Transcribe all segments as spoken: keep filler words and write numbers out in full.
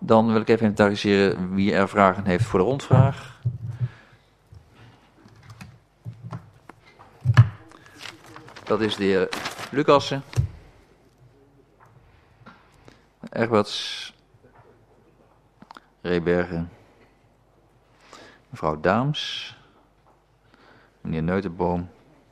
Dan wil ik even inventariseren wie er vragen heeft voor de rondvraag. Dat is de heer Lucassen. Egberts. Rebergen. Mevrouw Daams. Meneer Neutenboom.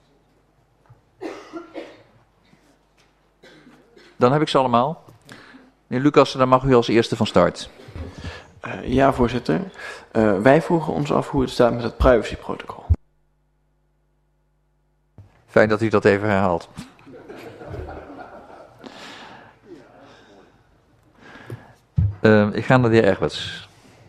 Dan heb ik ze allemaal. Meneer Lucassen, dan mag u als eerste van start. Uh, ja, voorzitter. Uh, wij vroegen ons af hoe het staat met het privacyprotocol. Fijn dat u dat even herhaalt. Uh, ik ga naar de heer Egberts.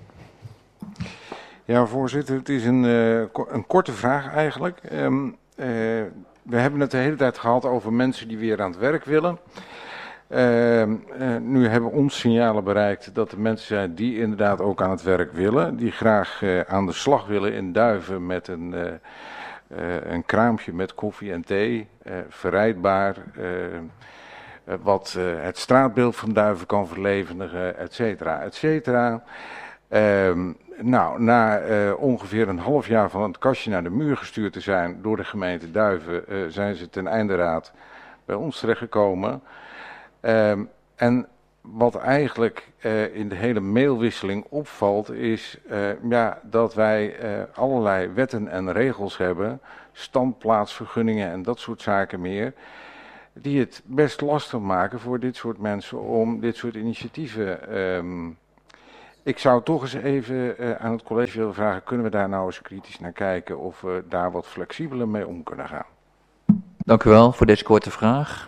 Ja, voorzitter, het is een, uh, een korte vraag eigenlijk. Um, uh, we hebben het de hele tijd gehad over mensen die weer aan het werk willen. Uh, uh, nu hebben ons signalen bereikt dat er mensen zijn die inderdaad ook aan het werk willen. Die graag uh, aan de slag willen in Duiven met een, uh, uh, een kraampje met koffie en thee. Uh, verrijdbaar, uh, uh, wat uh, het straatbeeld van Duiven kan verlevendigen, et cetera, et cetera. Uh, nou, na uh, ongeveer een half jaar van het kastje naar de muur gestuurd te zijn door de gemeente Duiven, uh, zijn ze ten einde raad bij ons terechtgekomen. Uh, en wat eigenlijk uh, in de hele mailwisseling opvalt is uh, ja, dat wij uh, allerlei wetten en regels hebben, standplaatsvergunningen en dat soort zaken meer, die het best lastig maken voor dit soort mensen om dit soort initiatieven. Um, ik zou toch eens even uh, aan het college willen vragen, kunnen we daar nou eens kritisch naar kijken of we daar wat flexibeler mee om kunnen gaan? Dank u wel voor deze korte vraag.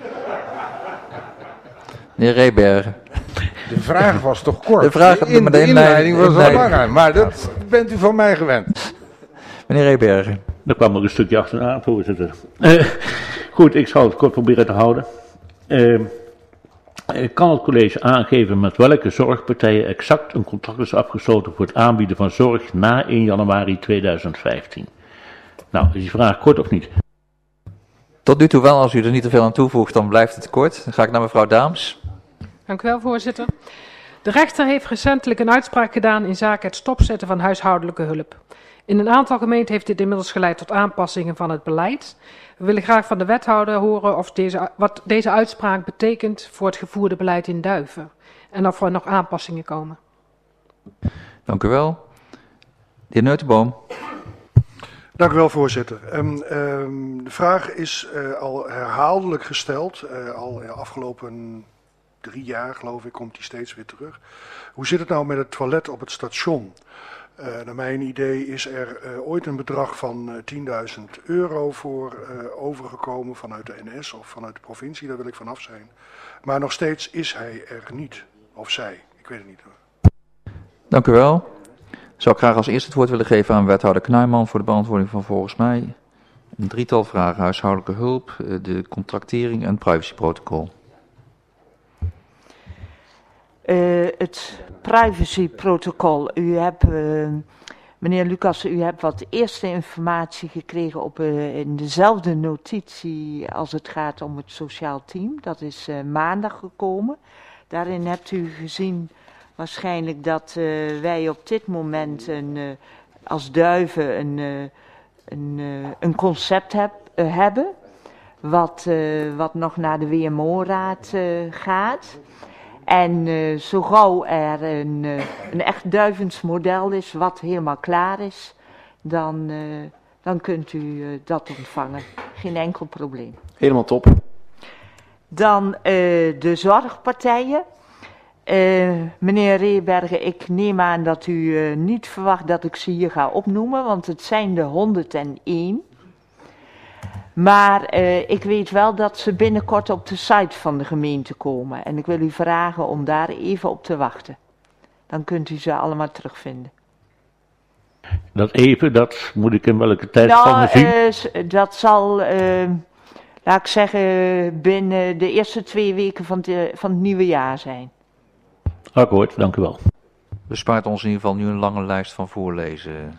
Meneer Rebergen. De vraag was toch kort? De, vraag, de, in, de, de inleiding was inleiding. wel langer, maar dat bent u van mij gewend. Meneer Rebergen. Daar kwam er een stukje achteraan, voorzitter. Uh, goed, ik zal het kort proberen te houden. Uh, kan het college aangeven met welke zorgpartijen exact een contract is afgesloten voor het aanbieden van zorg na één januari tweeduizend vijftien? Nou, is die vraag kort of niet? Tot nu toe wel, als u er niet te veel aan toevoegt, dan blijft het kort. Dan ga ik naar mevrouw Daams. Dank u wel, voorzitter. De rechter heeft recentelijk een uitspraak gedaan in zaken het stopzetten van huishoudelijke hulp. In een aantal gemeenten heeft dit inmiddels geleid tot aanpassingen van het beleid. We willen graag van de wethouder horen of deze, wat deze uitspraak betekent voor het gevoerde beleid in Duiven. En of er nog aanpassingen komen. Dank u wel. De heer Neutenboom. Dank u wel, voorzitter. Um, um, de vraag is uh, al herhaaldelijk gesteld. Uh, al in de afgelopen drie jaar, geloof ik, komt die steeds weer terug. Hoe zit het nou met het toilet op het station? Uh, naar mijn idee is er uh, ooit een bedrag van uh, tienduizend euro voor uh, overgekomen vanuit de N S of vanuit de provincie. Daar wil ik vanaf zijn. Maar nog steeds is hij er niet. Of zij. Ik weet het niet hoor. Dank u wel. Zou ik graag als eerste het woord willen geven aan wethouder Knuijman voor de beantwoording van volgens mij een drietal vragen. Huishoudelijke hulp, de contractering en het privacyprotocol. Uh, het privacyprotocol. U hebt, uh, meneer Lucas, u hebt wat eerste informatie gekregen op, uh, in dezelfde notitie als het gaat om het sociaal team. Dat is uh, maandag gekomen. Daarin hebt u gezien waarschijnlijk dat uh, wij op dit moment een, uh, als Duiven een, uh, een, uh, een concept heb, uh, hebben. Wat, uh, wat nog naar de W M O-raad uh, gaat. En uh, zo gauw er een, uh, een echt Duivens model is, wat helemaal klaar is, dan, uh, dan kunt u uh, dat ontvangen. Geen enkel probleem. Helemaal top. Dan uh, de zorgpartijen. Uh, meneer Rebergen, ik neem aan dat u uh, niet verwacht dat ik ze hier ga opnoemen, want het zijn de honderdéén. Maar uh, ik weet wel dat ze binnenkort op de site van de gemeente komen. En ik wil u vragen om daar even op te wachten. Dan kunt u ze allemaal terugvinden. Dat even, dat moet ik in welke tijd nou, van zien? Uh, dat zal, uh, laat ik zeggen, binnen de eerste twee weken van, de, van het nieuwe jaar zijn. Akkoord, dank u wel. Bespaart ons in ieder geval nu een lange lijst van voorlezen.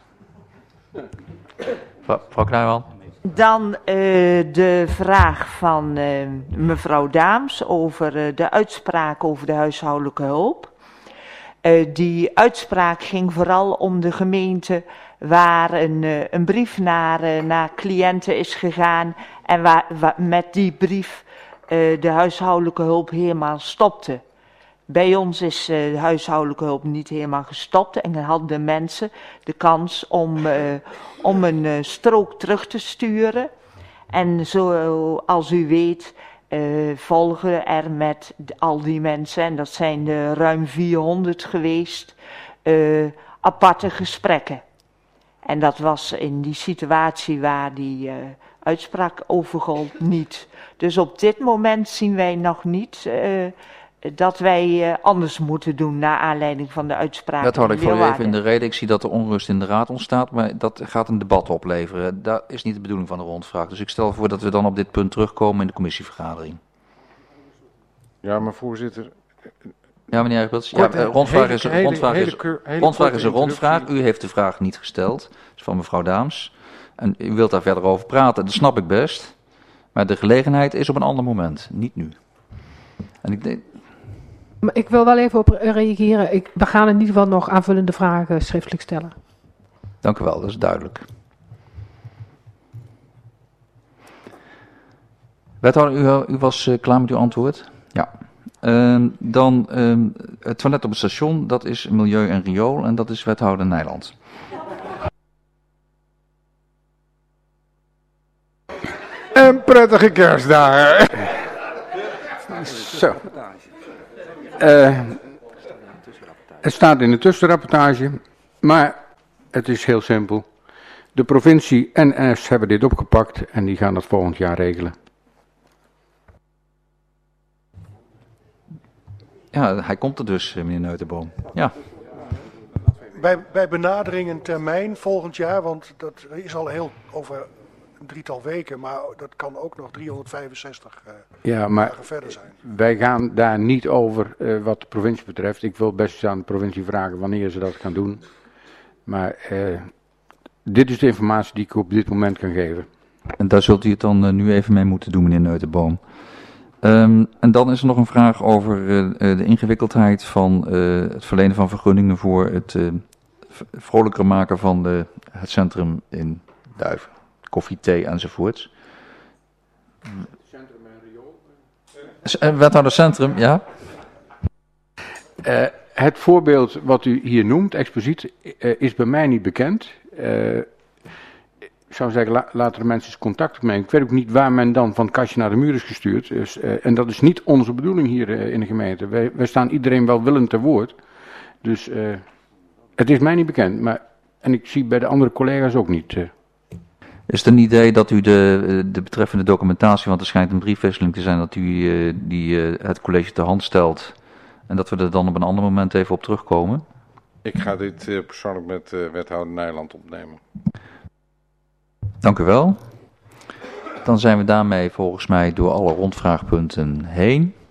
Mevrouw Knuijman. Dan uh, de vraag van uh, mevrouw Daams over uh, de uitspraak over de huishoudelijke hulp. Uh, die uitspraak ging vooral om de gemeente waar een, uh, een brief naar, uh, naar cliënten is gegaan en waar, waar met die brief uh, de huishoudelijke hulp helemaal stopte. Bij ons is uh, de huishoudelijke hulp niet helemaal gestopt en hadden de mensen de kans om, uh, om een uh, strook terug te sturen. En zoals u weet uh, volgen er met al die mensen, en dat zijn er ruim vierhonderd geweest, uh, aparte gesprekken. En dat was in die situatie waar die uh, uitspraak over gold niet. Dus op dit moment zien wij nog niet uh, dat wij uh, anders moeten doen naar aanleiding van de uitspraak. Dat houd ik voor u even in de reden. Ik zie dat er onrust in de raad ontstaat, maar dat gaat een debat opleveren. Dat is niet de bedoeling van de rondvraag. Dus ik stel voor dat we dan op dit punt terugkomen in de commissievergadering. Ja, maar voorzitter... Ja, meneer Egberts. Ja, Kort, rondvraag hele- is, hele- rondvraag hele is, keur- hele rondvraag korte is een rondvraag. introductie. U heeft de vraag niet gesteld. Dat is van mevrouw Daams. En u wilt daar verder over praten. Dat snap ik best. Maar de gelegenheid is op een ander moment. Niet nu. En ik denk... Maar ik wil wel even op reageren. Ik, we gaan in ieder geval nog aanvullende vragen schriftelijk stellen. Dank u wel, dat is duidelijk. Wethouder, u, u was uh, klaar met uw antwoord? Ja. Uh, dan uh, het toilet op het station, dat is Milieu en Riool en dat is wethouder Nijland. En prettige kerstdagen. Zo. Uh, het staat in de tussenrapportage, maar het is heel simpel. De provincie en N S hebben dit opgepakt en die gaan dat volgend jaar regelen. Ja, hij komt er dus, meneer Neutenboom. Ja. Bij, bij benadering een termijn volgend jaar, want dat is al heel over een drietal weken, maar dat kan ook nog driehonderdvijfenzestig uh, Ja, maar dagen verder zijn. wij gaan daar niet over uh, wat de provincie betreft. Ik wil best eens aan de provincie vragen wanneer ze dat gaan doen. Maar uh, dit is de informatie die ik op dit moment kan geven. En daar zult u het dan uh, nu even mee moeten doen, meneer Neutenboom. Um, en dan is er nog een vraag over uh, de ingewikkeldheid van uh, het verlenen van vergunningen voor het uh, vrolijker maken van de, het centrum in Duiven. Koffie, thee enzovoorts. Centrum en riool? Uh, wethouder Centrum, ja. Uh, het voorbeeld wat u hier noemt, expliciet, uh, is bij mij niet bekend. Uh, Ik zou zeggen, la, laten de mensen eens contact opnemen. Ik weet ook niet waar men dan van het kastje naar de muur is gestuurd. Dus, uh, en dat is niet onze bedoeling hier uh, in de gemeente. Wij, wij staan iedereen wel willend te woord. Dus uh, het is mij niet bekend. Maar, en ik zie bij de andere collega's ook niet. Uh. Is het een idee dat u de, de betreffende documentatie, want er schijnt een briefwisseling te zijn, dat u uh, die, uh, het college ter hand stelt en dat we er dan op een ander moment even op terugkomen? Ik ga dit uh, persoonlijk met uh, wethouder Nijland opnemen. Dank u wel. Dan zijn we daarmee volgens mij door alle rondvraagpunten heen.